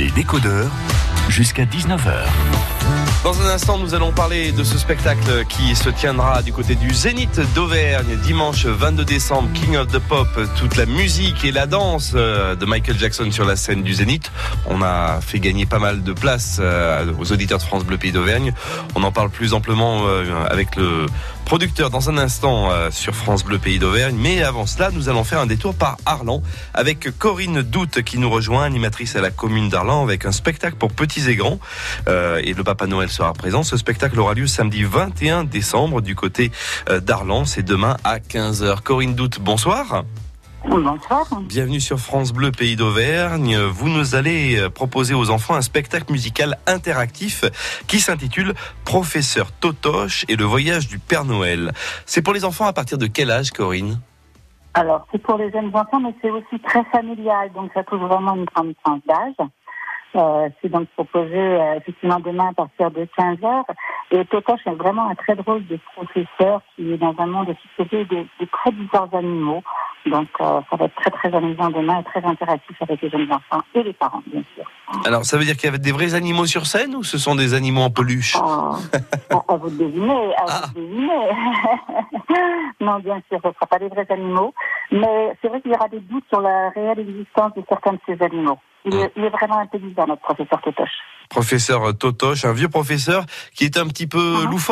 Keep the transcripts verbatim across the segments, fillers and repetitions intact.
Les décodeurs, jusqu'à dix-neuf heures. Dans un instant, nous allons parler de ce spectacle qui se tiendra du côté du Zénith d'Auvergne, dimanche vingt-deux décembre, King of the Pop, toute la musique et la danse de Michael Jackson sur la scène du Zénith. On a fait gagner pas mal de places aux auditeurs de France Bleu Pays d'Auvergne. On en parle plus amplement avec le producteur dans un instant sur France Bleu Pays d'Auvergne. Mais avant cela, nous allons faire un détour par Arlan avec Corinne Doute qui nous rejoint, animatrice à la commune d'Arlan, avec un spectacle pour petits et grands. Euh, et le Papa Noël sera présent. Ce spectacle aura lieu samedi vingt et un décembre du côté d'Arlan. C'est demain à quinze heures. Corinne Doute, bonsoir. Bonsoir. Bienvenue sur France Bleu Pays d'Auvergne. Vous nous allez proposer aux enfants un spectacle musical interactif qui s'intitule Professeur Totoche et le voyage du Père Noël. C'est pour les enfants à partir de quel âge, Corinne ? Alors, c'est pour les jeunes enfants, mais c'est aussi très familial, donc ça touche vraiment une grande tranche d'âge. Euh, c'est donc proposé euh, effectivement demain à partir de quinze heures. Et Totoche est vraiment un très drôle de professeur qui est dans un monde succédé de, de très bizarres animaux. Donc euh, ça va être très très amusant demain et très interactif avec les jeunes enfants et les parents, bien sûr. Alors ça veut dire qu'il y avait des vrais animaux sur scène ou ce sont des animaux en peluche ? Oh, à, à vous de deviner, à ah. vous de deviner. Non, bien sûr, ce ne sera pas des vrais animaux. Mais c'est vrai qu'il y aura des doutes sur la réelle existence de certains de ces animaux. Il est, il est vraiment intelligent, notre professeur Totoche. Professeur Totoche, un vieux professeur qui est un petit peu uh-huh. loufoque ?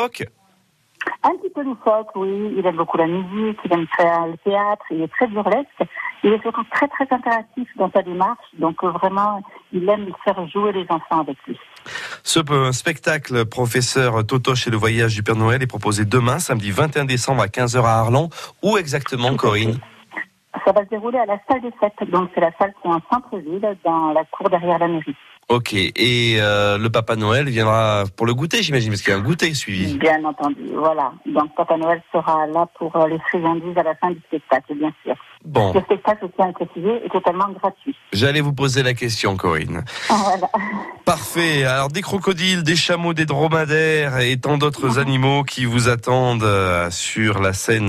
Un petit peu loufoque, oui. Il aime beaucoup la musique, il aime faire le théâtre, il est très burlesque. Il est surtout très très interactif dans sa démarche, donc euh, vraiment, il aime faire jouer les enfants avec lui. Ce spectacle, Professeur Totoche et le voyage du Père Noël, est proposé demain, samedi vingt et un décembre à quinze heures à Arlan. Où exactement, Corinne ? Ça va se dérouler à la salle des fêtes, donc c'est la salle qui est en centre-ville, dans la cour derrière la mairie. Ok, et euh, le Papa Noël viendra pour le goûter, j'imagine, parce qu'il y a un goûter suivi. Bien entendu, voilà. Donc Papa Noël sera là pour les friandises à la fin du spectacle, bien sûr. Bon. Le spectacle, je tiens à le préciser, est totalement gratuit. J'allais vous poser la question, Corinne. Voilà. Parfait. Alors, des crocodiles, des chameaux, des dromadaires et tant d'autres animaux qui vous attendent sur la scène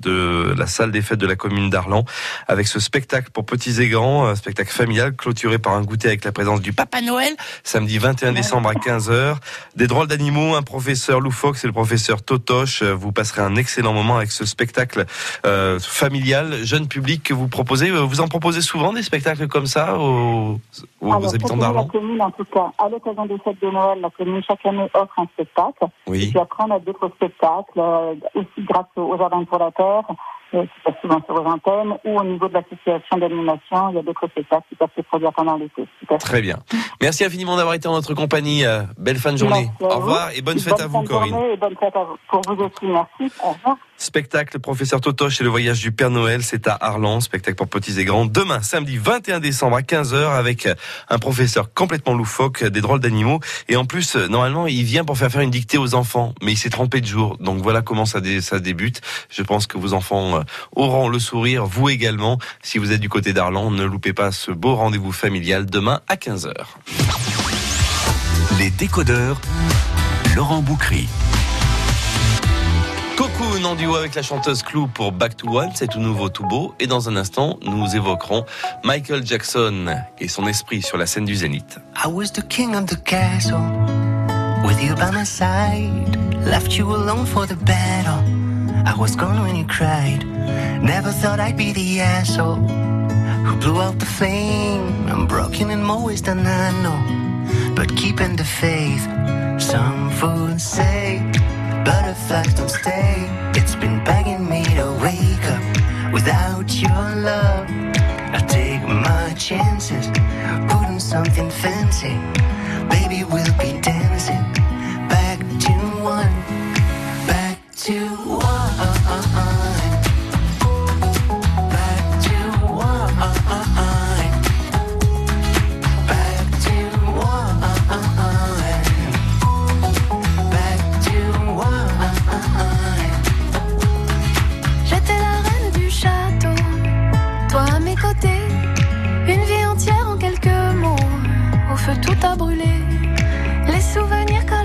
de la salle des fêtes de la commune d'Arlan avec ce spectacle pour petits et grands, un spectacle familial clôturé par un goûter avec la présence du Papa Noël, samedi vingt et un décembre à quinze heures. Des drôles d'animaux, un professeur loufoque, c'est le professeur Totoche. Vous passerez un excellent moment avec ce spectacle euh, familial, jeune public que vous proposez. Vous en proposez souvent des spectacles comme ça aux, aux Alors, habitants d'Arlan ? La commune, en tout cas, à l'occasion des fêtes de Noël, la commune chaque année offre un spectacle. Oui. Et puis après, on a d'autres spectacles, euh, aussi grâce au Jardin pour la Terre, euh, qui passe souvent sur les antennes, ou au niveau de l'association d'animation, il y a d'autres spectacles qui peuvent se produire pendant l'été. Très bien. Merci infiniment d'avoir été en notre compagnie. Euh, belle fin de journée. Au revoir et bonne fête bonne à vous, Corinne. Et bonne fête à vous. Pour vous aussi, merci. Au revoir. Spectacle Professeur Totoche et le voyage du Père Noël, c'est à Arlan, spectacle pour petits et grands, demain, samedi vingt et un décembre à quinze heures avec un professeur complètement loufoque, des drôles d'animaux, et en plus, normalement, il vient pour faire faire une dictée aux enfants, mais il s'est trompé de jour, donc voilà comment ça, dé, ça débute. Je pense que vos enfants auront le sourire, vous également, si vous êtes du côté d'Arlan, ne loupez pas ce beau rendez-vous familial demain à quinze heures. Les décodeurs, Laurent Boucry. Cocoon en duo avec la chanteuse Clou pour Back to One, c'est tout nouveau, tout beau. Et dans un instant, nous évoquerons Michael Jackson et son esprit sur la scène du Zénith. I was the king of the castle, with you by my side. Left you alone for the battle. I was gone when you cried. Never thought I'd be the asshole who blew out the flame. I'm broken in more ways than I know, but keeping the faith. Some fools say butterflies don't stay. It's been begging me to wake up without your love. I take my chances, put on something fancy. Baby, we'll be dancing back to one, back to one. Une vie entière en quelques mots, au feu tout a brûlé, les souvenirs collent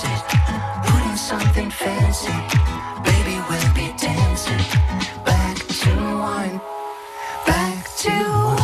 dances, putting something fancy. Baby, we'll be dancing. Back to one, back to one.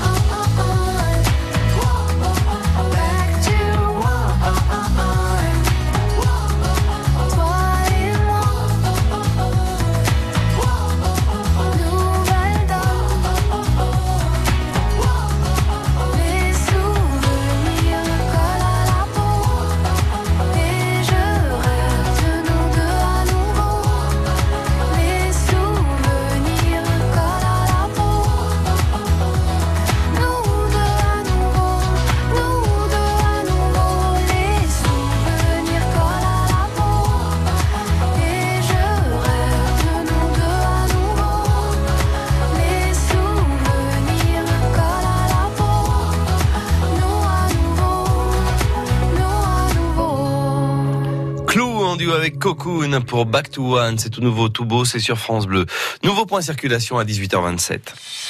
Avec Cocoon pour Back to One, c'est tout nouveau, tout beau, c'est sur France Bleu. Nouveau point circulation à dix-huit heures vingt-sept.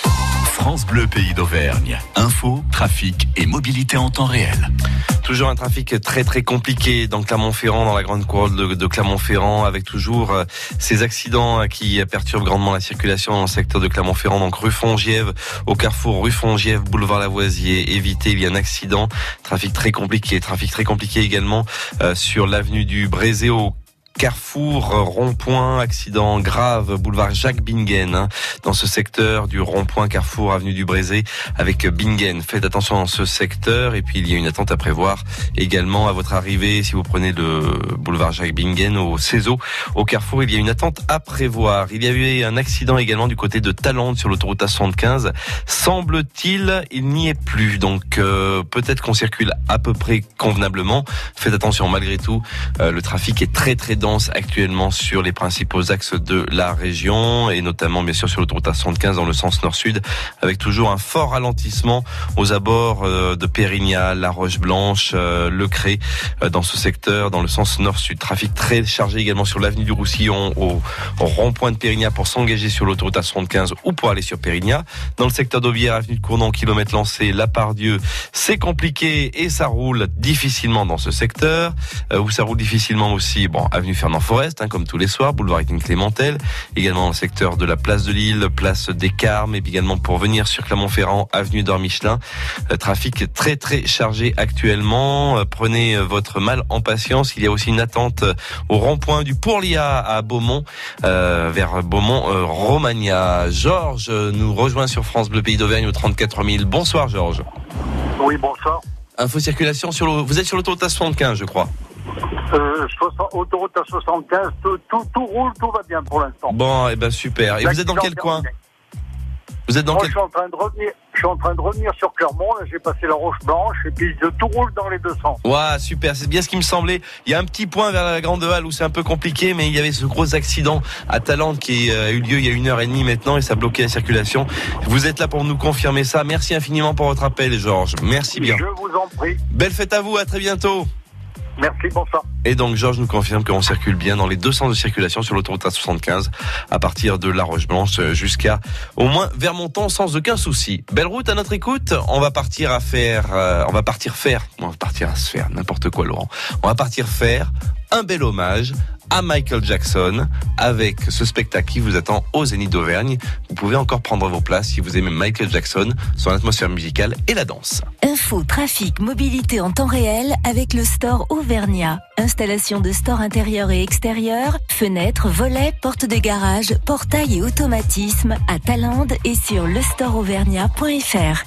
France Bleu Pays d'Auvergne. Info, trafic et mobilité en temps réel. Toujours un trafic très très compliqué dans Clermont-Ferrand, dans la grande couronne de, de Clermont-Ferrand, avec toujours euh, ces accidents qui perturbent grandement la circulation dans le secteur de Clermont-Ferrand. Donc rue Fongiève, au carrefour rue Fongiève, boulevard Lavoisier. Évitez, il y a un accident. Trafic très compliqué. Trafic très compliqué également euh, sur l'avenue du Brézé au Carrefour, rond-point, accident grave, boulevard Jacques Bingen, hein, dans ce secteur du rond-point Carrefour, avenue du Brézé, avec Bingen. Faites attention dans ce secteur, et puis il y a une attente à prévoir également à votre arrivée, si vous prenez le boulevard Jacques Bingen au Cézot, au Carrefour, il y a une attente à prévoir. Il y a eu un accident également du côté de Tallande sur l'autoroute A soixante-quinze. Semble-t-il, il n'y est plus, donc euh, peut-être qu'on circule à peu près convenablement. Faites attention, malgré tout, euh, le trafic est très très dense actuellement sur les principaux axes de la région et notamment bien sûr sur l'autoroute A soixante-quinze dans le sens nord-sud avec toujours un fort ralentissement aux abords de Pérignat, La Roche-Blanche, Le Cré dans ce secteur dans le sens nord-sud. Trafic très chargé également sur l'avenue du Roussillon au, au rond-point de Pérignat pour s'engager sur l'autoroute A soixante-quinze ou pour aller sur Pérignat. Dans le secteur d'Aubière, avenue de Cournon, kilomètre lancé, La Pardieu, c'est compliqué et ça roule difficilement dans ce secteur euh, où ça roule difficilement aussi, bon, avenue Fernand Forest, hein, comme tous les soirs, boulevard Étienne Clémentel, également dans le secteur de la place de Lille, place des Carmes, et puis également pour venir sur Clermont-Ferrand, avenue d'Or Michelin. Euh, trafic très très chargé actuellement. Euh, prenez votre mal en patience. Il y a aussi une attente au rond-point du Pourlia à Beaumont, euh, vers Beaumont-Romagna. Euh, Georges nous rejoint sur France Bleu Pays d'Auvergne au trente-quatre mille. Bonsoir Georges. Oui, bonsoir. Info circulation sur le... Vous êtes sur l'autoroute A soixante-quinze, je crois. Euh, autoroute A soixante-quinze, tout, tout, tout roule, tout va bien pour l'instant. Bon, et eh ben super. Et vous êtes dans quel coin ? Vous êtes dans Moi, quel... je suis en train de revenir, je suis en train de revenir sur Clermont. Là, j'ai passé la Roche Blanche et puis tout roule dans les deux sens. Ouais, super. C'est bien ce qui me semblait. Il y a un petit point vers la Grande Halle où c'est un peu compliqué, mais il y avait ce gros accident à Tallande qui a eu lieu il y a une heure et demie maintenant et ça a bloqué la circulation. Vous êtes là pour nous confirmer ça. Merci infiniment pour votre appel, Georges. Merci bien. Je vous en prie. Belle fête à vous. À très bientôt. Merci, bonsoir. Et donc Georges nous confirme qu'on circule bien dans les deux sens de circulation sur l'autoroute A soixante-quinze à partir de La Roche-Blanche jusqu'à au moins Vermonton sans aucun souci. Belle route à notre écoute. On va partir à faire, euh, on va partir faire, on va partir à se faire n'importe quoi Laurent. On va partir faire un bel hommage à Michael Jackson avec ce spectacle qui vous attend au Zénith d'Auvergne. Vous pouvez encore prendre vos places si vous aimez Michael Jackson, son atmosphère musicale et la danse. Info, trafic, mobilité en temps réel avec le store Auvergnat. Installation de store intérieur et extérieur, fenêtres, volets, portes de garage, portail et automatisme à Tallande et sur le store auvergnat point f r.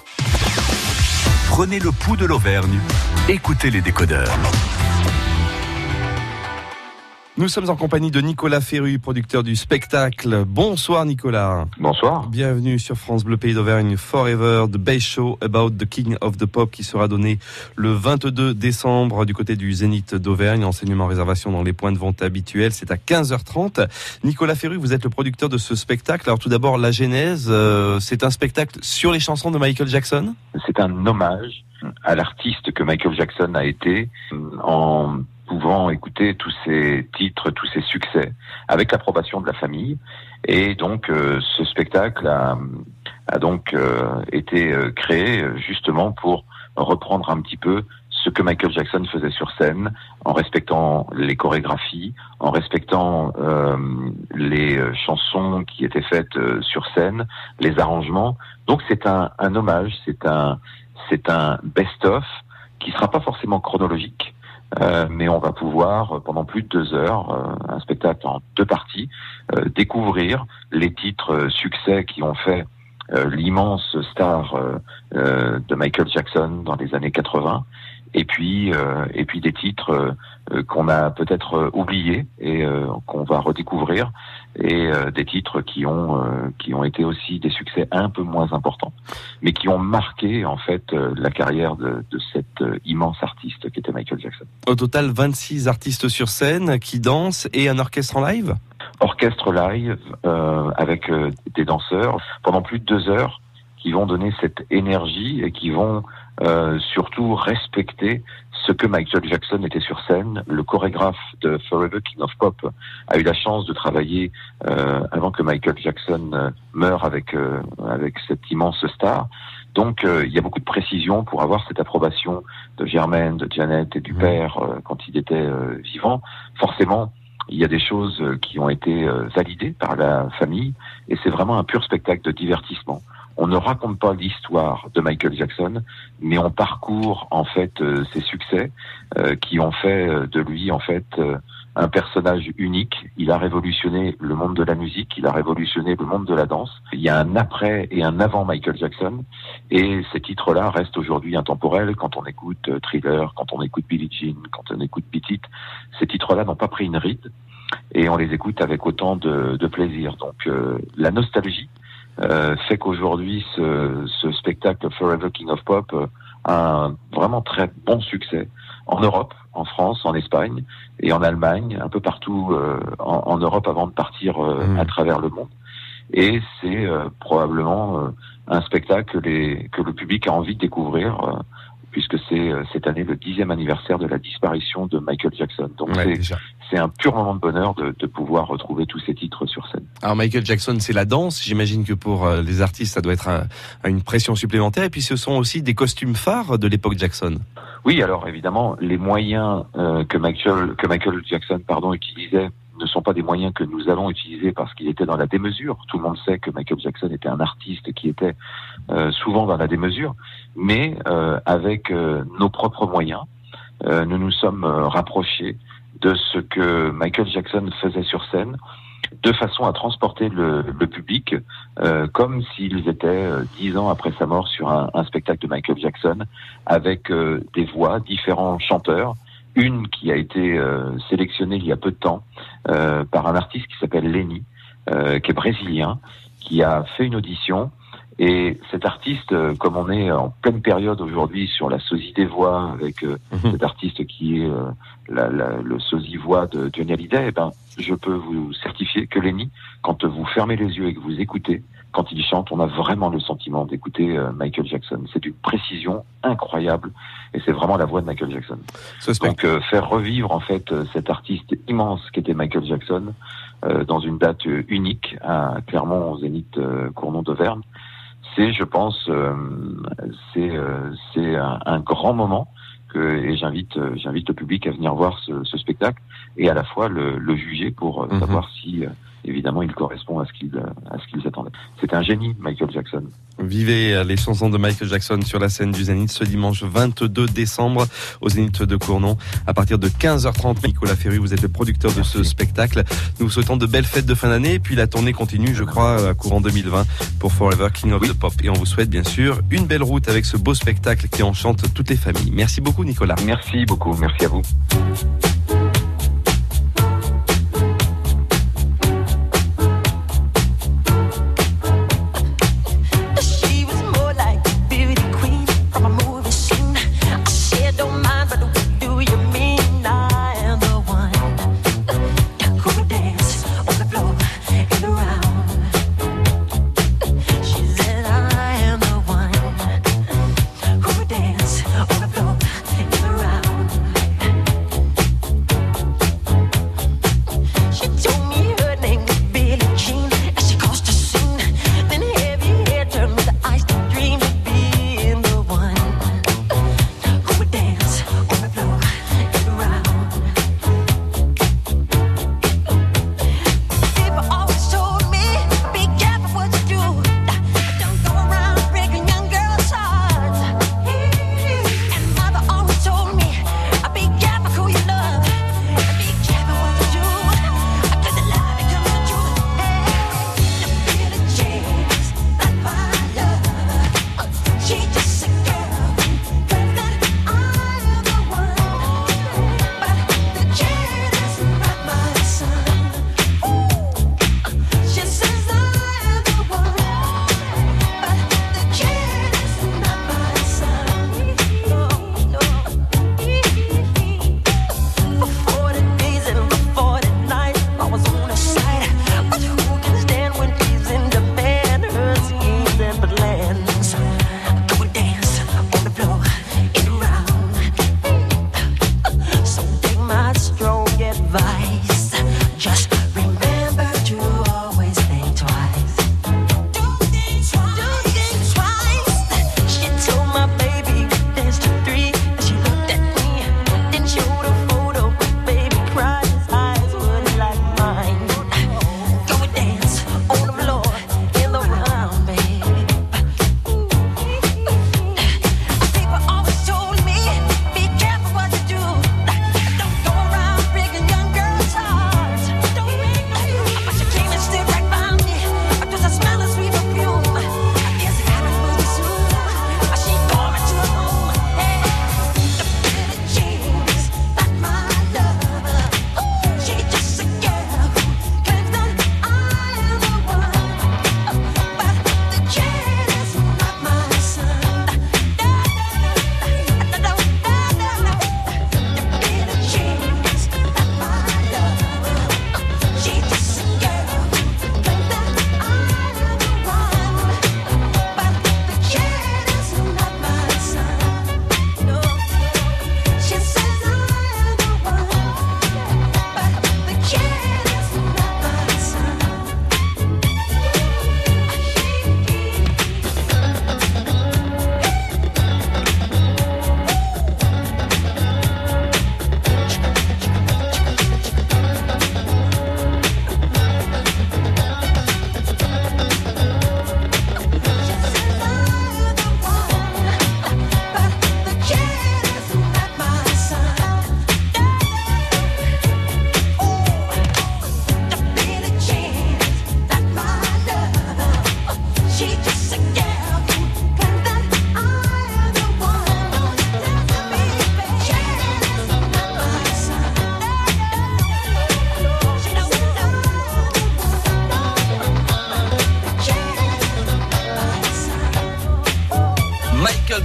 Prenez le pouls de l'Auvergne, écoutez les décodeurs. Nous sommes en compagnie de Nicolas Ferru, producteur du spectacle. Bonsoir Nicolas. Bonsoir. Bienvenue sur France Bleu Pays d'Auvergne Forever, the bass show about the king of the pop qui sera donné le vingt-deux décembre du côté du Zénith d'Auvergne. Enseignement réservation dans les points de vente habituels, c'est à quinze heures trente. Nicolas Ferru, vous êtes le producteur de ce spectacle. Alors tout d'abord, la genèse, euh, c'est un spectacle sur les chansons de Michael Jackson ? C'est un hommage à l'artiste que Michael Jackson a été en pouvant écouter tous ses titres, tous ses succès, avec l'approbation de la famille. Et donc, euh, ce spectacle a, a donc euh, été euh, créé justement pour reprendre un petit peu ce que Michael Jackson faisait sur scène, en respectant les chorégraphies, en respectant euh, les chansons qui étaient faites euh, sur scène, les arrangements. Donc c'est un, un hommage, c'est un, c'est un best-of qui sera pas forcément chronologique, euh, mais on va pouvoir pendant plus de deux heures, euh, un spectacle en deux parties, euh, découvrir les titres euh, succès qui ont fait euh, l'immense star euh, euh, de Michael Jackson dans les années quatre-vingts. Et puis, euh, et puis des titres euh, qu'on a peut-être euh, oubliés et euh, qu'on va redécouvrir, et euh, des titres qui ont euh, qui ont été aussi des succès un peu moins importants, mais qui ont marqué en fait euh, la carrière de, de cet euh, immense artiste qui était Michael Jackson. Au total, vingt-six artistes sur scène qui dansent et un orchestre en live. Orchestre live euh, avec euh, des danseurs pendant plus de deux heures, qui vont donner cette énergie et qui vont euh, surtout respecter ce que Michael Jackson était sur scène. Le chorégraphe de Forever King of Pop a eu la chance de travailler euh, avant que Michael Jackson euh, meure avec euh, avec cette immense star. Donc euh, il y a beaucoup de précision pour avoir cette approbation de Germaine, de Janet et du mmh. père euh, quand il était euh, vivant. Forcément, il y a des choses qui ont été euh, validées par la famille, et c'est vraiment un pur spectacle de divertissement. On ne raconte pas l'histoire de Michael Jackson, mais on parcourt en fait euh, ses succès euh, qui ont fait euh, de lui en fait euh, un personnage unique. Il a révolutionné le monde de la musique, il a révolutionné le monde de la danse. Il y a un après et un avant Michael Jackson, et ces titres-là restent aujourd'hui intemporels. Quand on écoute euh, Thriller, quand on écoute Billie Jean, quand on écoute Beat It, ces titres-là n'ont pas pris une ride, et on les écoute avec autant de, de plaisir. Donc euh, la nostalgie Euh, fait qu'aujourd'hui ce, ce spectacle Forever King of Pop euh, a un vraiment très bon succès en Europe, en France, en Espagne et en Allemagne, un peu partout euh, en, en Europe avant de partir euh, mmh. à travers le monde. Et c'est euh, probablement euh, un spectacle que, les, que le public a envie de découvrir, euh, puisque c'est euh, cette année le dixième anniversaire de la disparition de Michael Jackson. Donc ouais, c'est, c'est un pur moment de bonheur de, de pouvoir retrouver tous ces titres sur scène. Alors Michael Jackson, c'est la danse. J'imagine que pour euh, les artistes, ça doit être un, une pression supplémentaire. Et puis ce sont aussi des costumes phares de l'époque Jackson. Oui, alors évidemment, les moyens euh, que Michael, que Michael Jackson pardon, utilisait ne sont pas des moyens que nous allons utiliser parce qu'il était dans la démesure. Tout le monde sait que Michael Jackson était un artiste qui était euh, souvent dans la démesure, mais euh, avec euh, nos propres moyens, euh, nous nous sommes euh, rapprochés de ce que Michael Jackson faisait sur scène, de façon à transporter le, le public euh, comme s'ils étaient euh, dix ans après sa mort sur un, un spectacle de Michael Jackson, avec euh, des voix, différents chanteurs. Une qui a été euh, sélectionnée il y a peu de temps euh, par un artiste qui s'appelle Lenny, euh, qui est brésilien, qui a fait une audition. Et cet artiste, euh, comme on est en pleine période aujourd'hui sur la sosie des voix, avec euh, mmh. cet artiste qui est euh, la, la, le sosie-voix de Johnny Hallyday, eh ben, je peux vous certifier que Lenny, quand vous fermez les yeux et que vous écoutez, quand il chante, on a vraiment le sentiment d'écouter euh, Michael Jackson. C'est d'une précision incroyable, et c'est vraiment la voix de Michael Jackson. Donc euh, faire revivre en fait euh, cet artiste immense qu'était Michael Jackson euh, dans une date euh, unique à Clermont, au Zénith euh, Cournon d'Auvergne, c'est, je pense, euh, c'est euh, c'est un, un grand moment. Que, et j'invite euh, j'invite le public à venir voir ce, ce spectacle et à la fois le, le juger pour euh, mm-hmm. savoir si euh, évidemment il correspond à ce qu'ils à ce qu'ils attendaient. C'est un génie, Michael Jackson. Vivez les chansons de Michael Jackson sur la scène du Zénith ce dimanche vingt-deux décembre au Zénith de Cournon à partir de quinze heures trente. Nicolas Ferru, vous êtes le producteur de ce spectacle. Nous vous souhaitons de belles fêtes de fin d'année, et puis la tournée continue, je crois, à courant deux mille vingt pour Forever King of oui. the Pop. Et on vous souhaite bien sûr une belle route avec ce beau spectacle qui enchante toutes les familles. Merci beaucoup Nicolas. Merci beaucoup, merci à vous.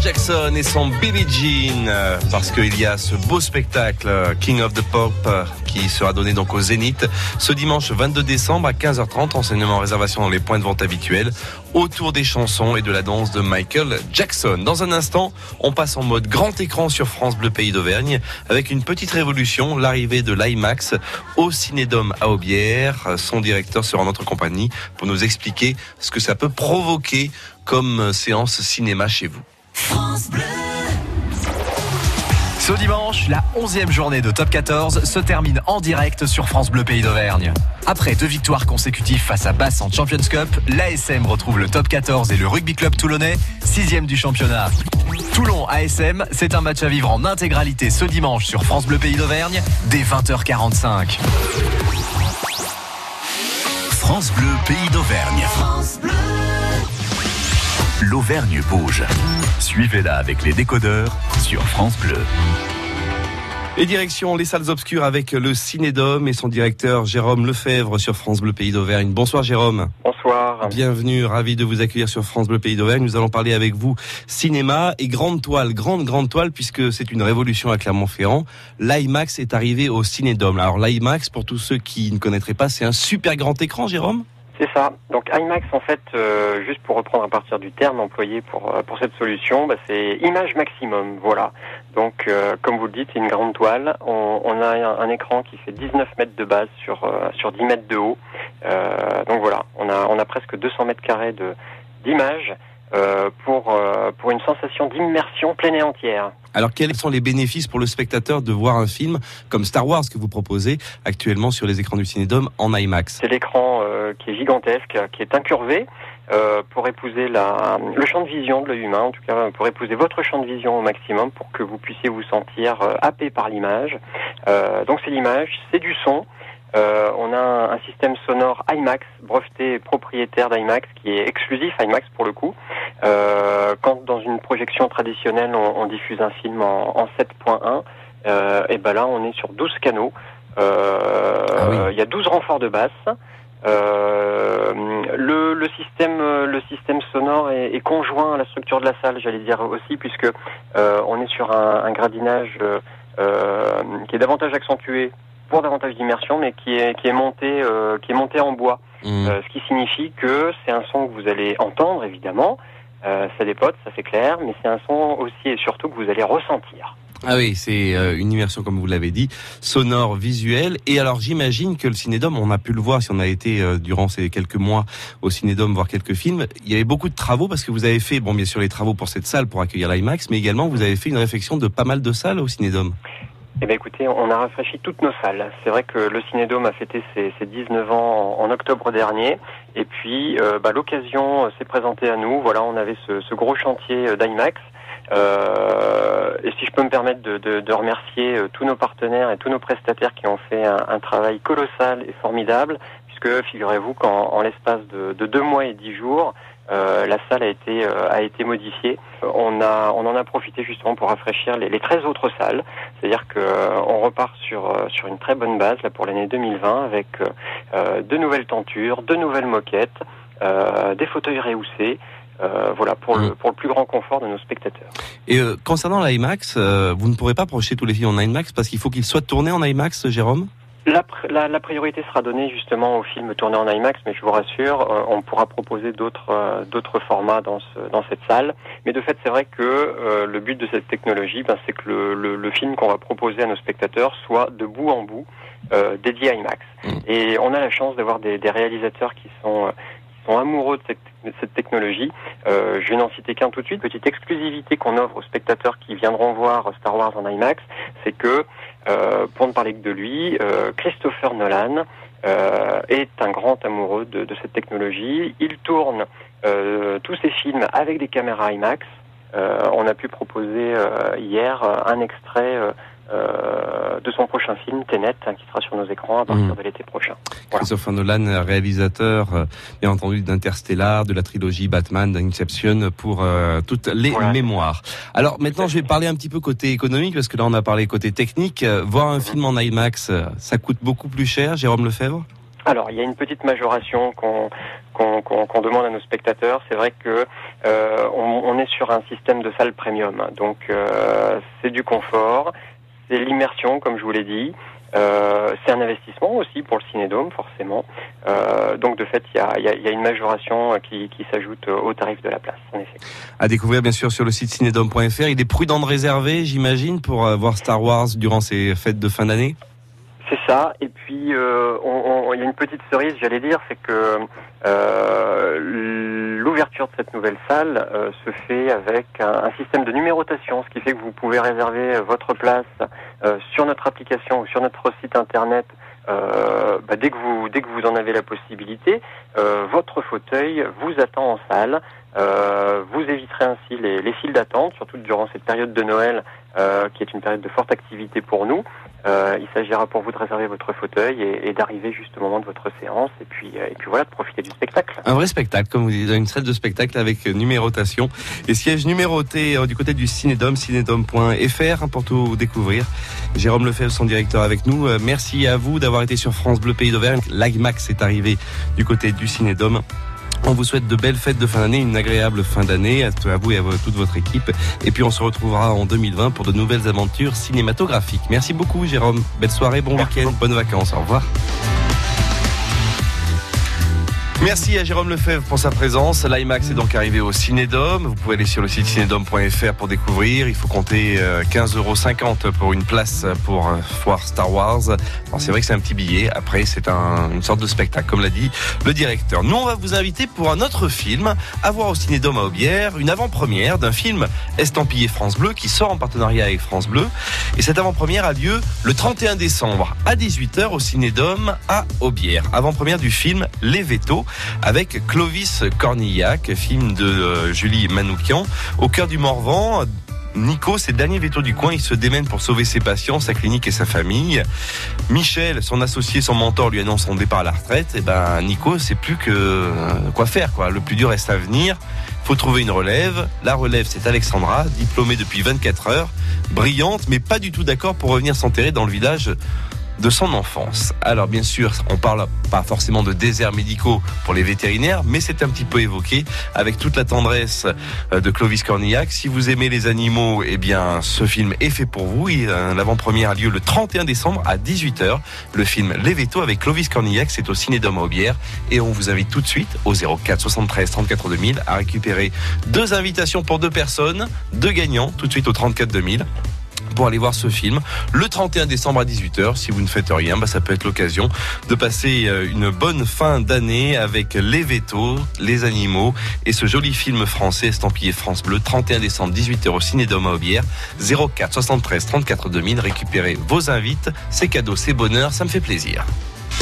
Jackson et son Billie Jean, euh, parce qu'il y a ce beau spectacle euh, King of the Pop euh, qui sera donné donc au Zénith ce dimanche vingt-deux décembre à quinze heures trente. Enseignement en réservation dans les points de vente habituels, autour des chansons et de la danse de Michael Jackson. Dans un instant, on passe en mode grand écran sur France Bleu Pays d'Auvergne avec une petite révolution, l'arrivée de l'IMAX au Cinédome à Aubière. Son directeur sera en notre compagnie pour nous expliquer ce que ça peut provoquer comme séance cinéma chez vous. France Bleu. Ce dimanche, la onzième journée de Top quatorze se termine en direct sur France Bleu Pays d'Auvergne. Après deux victoires consécutives face à Basse en Champions Cup, l'A S M retrouve le Top quatorze et le Rugby Club toulonnais, sixième du championnat. Toulon-A S M, c'est un match à vivre en intégralité ce dimanche sur France Bleu Pays d'Auvergne, dès vingt heures quarante-cinq. France Bleu Pays d'Auvergne. France Bleu. L'Auvergne bouge. Suivez-la avec les décodeurs sur France Bleu. Et direction les salles obscures avec le Cinédome et son directeur Jérôme Lefebvre sur France Bleu Pays d'Auvergne. Bonsoir Jérôme. Bonsoir. Bienvenue, ravi de vous accueillir sur France Bleu Pays d'Auvergne. Nous allons parler avec vous cinéma et grande toile, grande grande toile puisque c'est une révolution à Clermont-Ferrand. L'IMAX est arrivé au Cinédome. Alors l'IMAX, pour tous ceux qui ne connaîtraient pas, c'est un super grand écran, Jérôme ? C'est ça. Donc IMAX, en fait, euh, juste pour reprendre à partir du terme employé pour euh, pour cette solution, bah, c'est image maximum. Voilà. Donc, euh, comme vous le dites, c'est une grande toile. On, on a un, un écran qui fait dix-neuf mètres de base sur euh, sur dix mètres de haut. Euh, donc voilà, on a on a presque deux cents mètres carrés de d'image euh, pour euh, pour une sensation d'immersion pleine et entière. Alors, quels sont les bénéfices pour le spectateur de voir un film comme Star Wars que vous proposez actuellement sur les écrans du Cinédome en IMAX ? C'est l'écran euh, qui est gigantesque, qui est incurvé euh, pour épouser la, le champ de vision de l'œil humain, en tout cas pour épouser votre champ de vision au maximum pour que vous puissiez vous sentir euh, happé par l'image. Euh, donc c'est l'image, c'est du son. Euh, on a un, un système sonore IMAX, breveté propriétaire d'IMAX, qui est exclusif IMAX pour le coup. Euh, quand dans une projection traditionnelle, on, on diffuse un film en, en sept point un, euh, et ben là, on est sur douze canaux. Euh, ah oui. Il y a douze renforts de basse. Euh, le, le système, le système sonore est, est conjoint à la structure de la salle, j'allais dire aussi, puisque euh, on est sur un, un gradinage euh, qui est davantage accentué pour davantage d'immersion, mais qui est qui est monté euh, qui est monté en bois, mmh. euh, ce qui signifie que c'est un son que vous allez entendre évidemment, euh, ça dépote, ça c'est clair, mais c'est un son aussi et surtout que vous allez ressentir. Ah oui, c'est euh, une immersion comme vous l'avez dit, sonore, visuelle. Et alors j'imagine que le Cinédome, on a pu le voir si on a été euh, durant ces quelques mois au Cinédome voir quelques films. Il y avait beaucoup de travaux parce que vous avez fait, bon bien sûr les travaux pour cette salle pour accueillir l'IMAX, mais également vous avez fait une réflexion de pas mal de salles au Cinédome. Eh bien écoutez, on a rafraîchi toutes nos salles. C'est vrai que le Cinédome a fêté ses, ses dix-neuf ans en, en octobre dernier. Et puis euh, bah, l'occasion s'est présentée à nous. Voilà, on avait ce, ce gros chantier d'IMAX. Euh, et si je peux me permettre de, de, de remercier euh, tous nos partenaires et tous nos prestataires qui ont fait un, un travail colossal et formidable, puisque figurez-vous qu'en en l'espace de, de deux mois et dix jours, Euh, la salle a été euh, a été modifiée. On a on en a profité justement pour rafraîchir les, les treize autres salles. C'est-à-dire que euh, on repart sur euh, sur une très bonne base là pour l'année deux mille vingt avec euh, de nouvelles tentures, de nouvelles moquettes, euh, des fauteuils rehaussés. Euh, voilà pour le pour le plus grand confort de nos spectateurs. Et euh, concernant l'IMAX, euh, vous ne pourrez pas projeter tous les films en IMAX parce qu'il faut qu'ils soient tournés en IMAX, Jérôme ? La, la, la priorité sera donnée justement aux films tournés en IMAX, mais je vous rassure, euh, on pourra proposer d'autres euh, d'autres formats dans ce, dans cette salle. Mais de fait, c'est vrai que euh, le but de cette technologie, ben, c'est que le, le, le film qu'on va proposer à nos spectateurs soit de bout en bout euh, dédié à IMAX. Mmh. Et on a la chance d'avoir des, des réalisateurs qui sont qui sont amoureux de cette, de cette technologie. Euh, je vais n'en citer qu'un tout de suite. Petite exclusivité qu'on offre aux spectateurs qui viendront voir Star Wars en IMAX, c'est que Euh, pour ne parler que de lui, euh, Christopher Nolan euh, est un grand amoureux de, de cette technologie. Il tourne euh, tous ses films avec des caméras IMAX. Euh, on a pu proposer euh, hier un extrait euh, euh, de son prochain film, Tenet, hein, qui sera sur nos écrans à partir mmh. de l'été prochain. Voilà. Christopher Nolan, réalisateur, euh, bien entendu, d'Interstellar, de la trilogie Batman, d'Inception, pour euh, toutes les voilà. mémoires. Alors maintenant, je vais parler un petit peu côté économique, parce que là, on a parlé côté technique. Euh, voir un mmh. film en IMAX, ça coûte beaucoup plus cher, Jérôme Lefebvre ? Alors, il y a une petite majoration qu'on qu'on, qu'on, qu'on demande à nos spectateurs. C'est vrai que euh, on, on est sur un système de salle premium, donc euh, c'est du confort, c'est l'immersion, comme je vous l'ai dit. Euh, c'est un investissement aussi pour le Cinédome, forcément. Euh, donc, de fait, il y a, y, a, y a une majoration qui, qui s'ajoute au tarif de la place, en effet. À découvrir, bien sûr, sur le site cinédome point f r. Il est prudent de réserver, j'imagine, pour voir Star Wars durant ces fêtes de fin d'année. C'est ça. Et puis, euh, on, on, y a une petite cerise, j'allais dire, c'est que euh, l'ouverture de cette nouvelle salle euh, se fait avec un, un système de numérotation, ce qui fait que vous pouvez réserver votre place euh, sur notre application ou sur notre site internet euh, bah, dès que vous dès que vous en avez la possibilité. Euh, votre fauteuil vous attend en salle. Euh, vous éviterez ainsi les, les files d'attente, surtout durant cette période de Noël, euh, qui est une période de forte activité pour nous. Euh, il s'agira pour vous de réserver votre fauteuil et, et d'arriver juste au moment de votre séance, et puis et puis voilà, de profiter du spectacle. Un vrai spectacle, comme vous dites, une salle de spectacle avec numérotation et siège numéroté euh, du côté du Cinédome, cinédome point f r, hein, pour tout découvrir. Jérôme Lefebvre, son directeur, avec nous. Euh, merci à vous d'avoir été sur France Bleu Pays d'Auvergne. L'IMAX est arrivé du côté du Cinédome. On vous souhaite de belles fêtes de fin d'année, une agréable fin d'année à vous et à toute votre équipe. Et puis on se retrouvera en deux mille vingt pour de nouvelles aventures cinématographiques. Merci beaucoup Jérôme. Belle soirée, bon week-end, bonnes vacances. Au revoir. Merci à Jérôme Lefebvre pour sa présence. L'IMAX est donc arrivé au Cinédome. Vous pouvez aller sur le site cinédome point f r pour découvrir. Il faut compter quinze euros cinquante pour une place pour voir Star Wars. Alors c'est vrai que c'est un petit billet. Après, c'est un, une sorte de spectacle, comme l'a dit le directeur. Nous, on va vous inviter pour un autre film à voir au Cinédome à Aubière. Une avant-première d'un film estampillé France Bleu qui sort en partenariat avec France Bleu. Et cette avant-première a lieu le trente et un décembre à dix-huit heures au Cinédome à Aubière. Avant-première du film Les Vétos, avec Clovis Cornillac, film de euh, Julie Manoukian. Au cœur du Morvan, Nico, c'est le dernier véto du coin, il se démène pour sauver ses patients, sa clinique et sa famille. Michel, son associé, son mentor, lui annonce son départ à la retraite. Et ben Nico, c'est plus que euh, quoi faire, quoi. Le plus dur reste à venir. Faut trouver une relève. La relève, c'est Alexandra, diplômée depuis vingt-quatre heures, brillante, mais pas du tout d'accord pour revenir s'enterrer dans le village de son enfance. Alors bien sûr, on parle pas forcément de déserts médicaux pour les vétérinaires, mais c'est un petit peu évoqué avec toute la tendresse de Clovis Cornillac. Si vous aimez les animaux, eh bien ce film est fait pour vous. L'avant-première a lieu le trente et un décembre à dix-huit heures. Le film Les Vétos avec Clovis Cornillac, c'est au Cinédome à Aubière, et on vous invite tout de suite au zéro quatre soixante-treize trente-quatre deux mille à récupérer deux invitations pour deux personnes, deux gagnants tout de suite au trente-quatre deux mille. Pour aller voir ce film le trente et un décembre à dix-huit heures. Si vous ne faites rien, bah ça peut être l'occasion de passer une bonne fin d'année avec les vétos, les animaux et ce joli film français estampillé France Bleu. Trente et un décembre, dix-huit heures au Cinédome à Aubière. Zéro quatre soixante-treize trente-quatre deux mille. Récupérez vos invites, c'est cadeau, c'est bonheur, ça me fait plaisir.